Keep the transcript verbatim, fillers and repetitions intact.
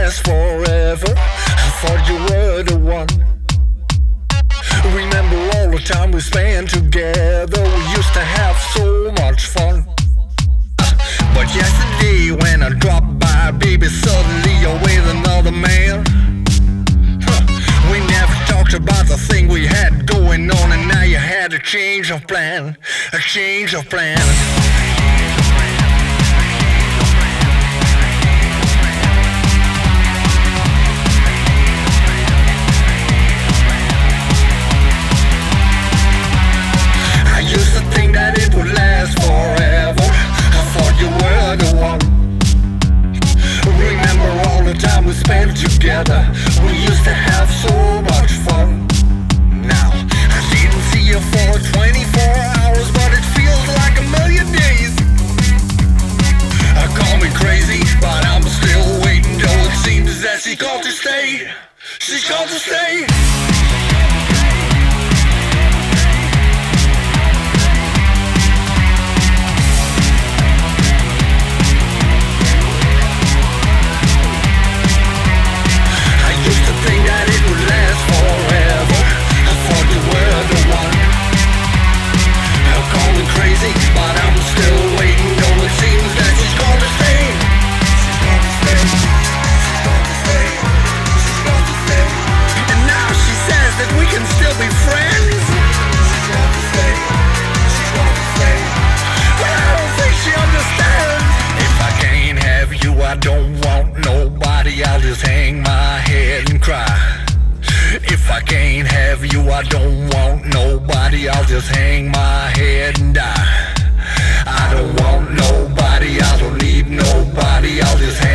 last forever. I thought you were the one. Remember all the time we spent together. We used to have so much fun. But yesterday when I dropped by, baby, suddenly you're with another man. Huh. We never talked about the thing we had going on, and now you had a change of plan. A change of plan. Together, we used to have so much fun. Now, I didn't see you for twenty-four hours, but it feels like a million days. I call me crazy, but I'm still waiting. Though it seems that she's got to stay. She's got to stay. I don't want nobody, I'll just hang my head and cry. If I can't have you, I don't want nobody, I'll just hang my head and die. I don't want nobody, I don't need nobody, I'll just hang